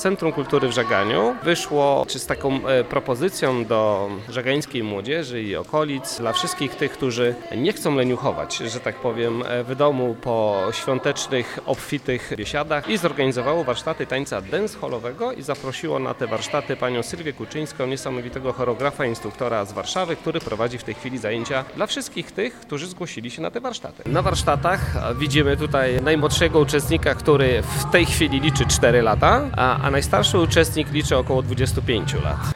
Centrum Kultury w Żaganiu wyszło z taką propozycją do żagańskiej młodzieży i okolic dla wszystkich tych, którzy nie chcą leniuchować, że tak powiem, w domu po świątecznych, obfitych biesiadach i zorganizowało warsztaty tańca dancehallowego i zaprosiło na te warsztaty panią Sylwię Kuczyńską, niesamowitego choreografa, instruktora z Warszawy, który prowadzi w tej chwili zajęcia dla wszystkich tych, którzy zgłosili się na te warsztaty. Na warsztatach widzimy tutaj najmłodszego uczestnika, który w tej chwili liczy 4 lata, a najstarszy uczestnik liczy około 25 lat.